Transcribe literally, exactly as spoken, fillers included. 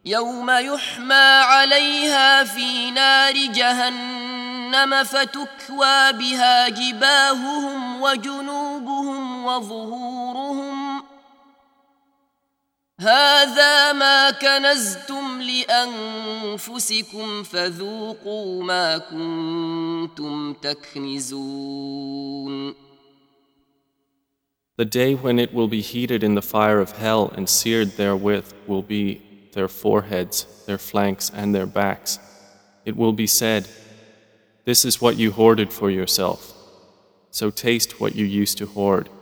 يوم يحمى عليها في نار جهنم فتكوى بها جباههم وجنوبهم وظهورهم هذا ما كنزتم لأنفسكم فذوقوا ما كنتم تكنزون. The day when it will be heated in the fire of hell and seared therewith will be their foreheads, their flanks, and their backs. It will be said, "This is what you hoarded for yourself, so taste what you used to hoard."